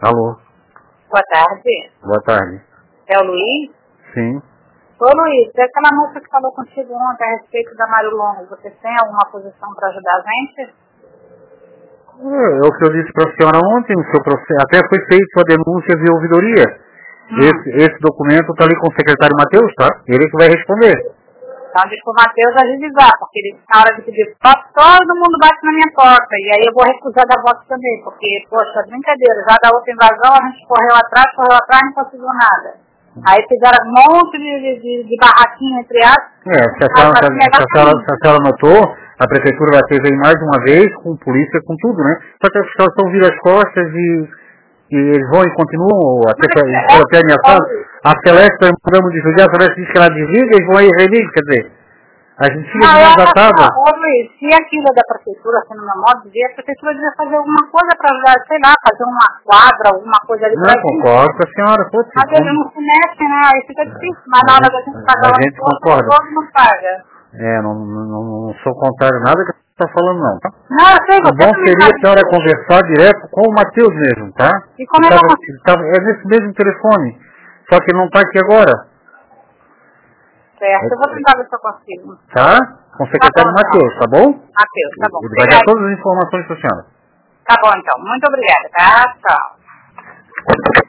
Alô? Boa tarde. Boa tarde. É o Luiz? Sim. Ô Luiz, é aquela moça que falou contigo ontem a respeito da Mário Longo. Você tem alguma posição para ajudar a gente? É o que eu disse para a senhora ontem, o seu processo, até foi feito a denúncia via ouvidoria. Esse documento está ali com o secretário Matheus, tá? Ele que vai responder. Então diz pro Matheus agilizar, porque ele, na hora de pedir foto, todo mundo bate na minha porta. E aí eu vou recusar da voto também, porque, poxa, brincadeira, já da outra invasão a gente correu atrás, e não conseguiu nada. Aí fizeram um monte de barraquinha, entre aspas. Se a senhora notou, a prefeitura vai ter veio mais uma vez, com polícia, com tudo, né? Só que as pessoas estão vindo as costas e eles vão e continuam até que a ameaçada. A Celeste, nós mandamos desligar, a Celeste diz que ela desliga e vão aí religam, quer dizer, a gente fica desatada. Luiz, se aquilo é da prefeitura, assim, no meu modo de ver, a prefeitura devia fazer alguma coisa para ajudar, sei lá, fazer uma quadra, alguma coisa ali pra gente. Não, concordo com a senhora, pô. Mas eles não se mexem, né? Aí fica difícil, mas na hora da gente pagar a gente concorda. todo mundo paga. Não sou contrário a nada que você está falando, não, tá? Não, eu sei, o bom seria a senhora conversar direto com o Matheus mesmo, tá? E como é nesse mesmo telefone, só que não está aqui agora. Certo, eu vou tentar ver se eu consigo. Tá? Com o secretário Matheus, tá bom? Matheus, tá bom. Ele vai dar todas as informações para a senhora. Tá bom, então. Muito obrigada, tá? Tchau.